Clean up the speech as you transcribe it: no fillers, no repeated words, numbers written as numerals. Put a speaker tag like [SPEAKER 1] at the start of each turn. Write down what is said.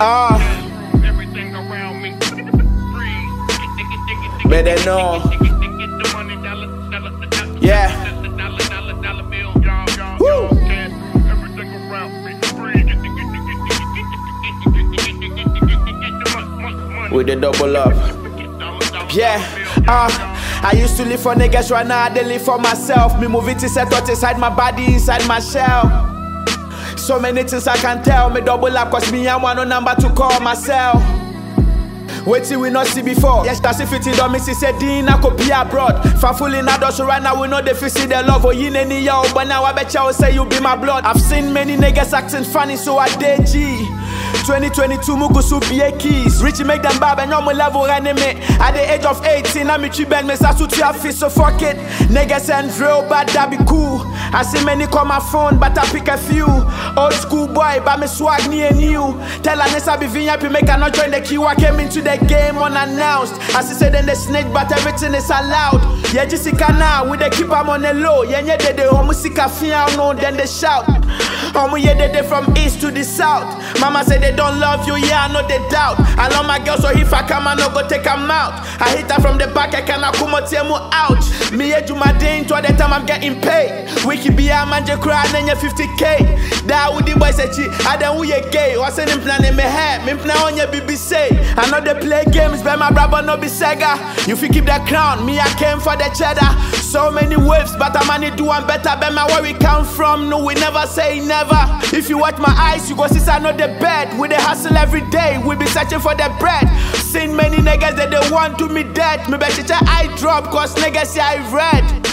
[SPEAKER 1] Everything around me.
[SPEAKER 2] Better know. Yeah. Woo. With the double up. Yeah. I used to live for niggas, right now I dey live for myself. Me moving to set out inside my body, inside my shell. So many things I can tell. Me double up cause me and one no number to call myself. Wait till we not see before. Yes, that's if it don't miss it. Say Dean, I could be abroad. Fanful in adults, so right now we know they feel see the love. Oh, you any yo, but now I bet y'all say you be my blood. I've seen many niggas acting funny, so I did G. 2022 Mugusu BA keys. Richie make them bab and normal level enemy. At the age of 18, I'm a bang me suit your face, so fuck it. Niggas and real bad, that be cool. I see many call my phone, but I pick a few. Old school boy, but me swag near new. Tell Anessa be happy, make her not join the queue. I came into the game unannounced. As he said, then the snake, but everything is allowed. Yeah, Jessica now, we they keep them on the low. Yeah, they homusika fear no, then they shout. Yeah, they from east to the south. Mama said they don't love you, yeah, I know they doubt. I love my girl, so if I come, I no go take them out. I hit her from the back, I cannot come out, ouch. Me do my day into the time I'm getting paid. Wiki be a man, you cry, and then you 50K. That would the boy say, I don't we a gay. What's in plan in my head? Me plan on your BBC. I know they play games, but my brother no be Sega. You fi keep that crown, me I came for the cheddar. So many waves, but I'm only doing better. But my where we come from, no, we never say never. If you watch my eyes, you go see I know the bed. We dey hustle every day, we be searching for the bread. Seen many niggas that they want to me dead. Me bet you I drop, cause niggas say I read.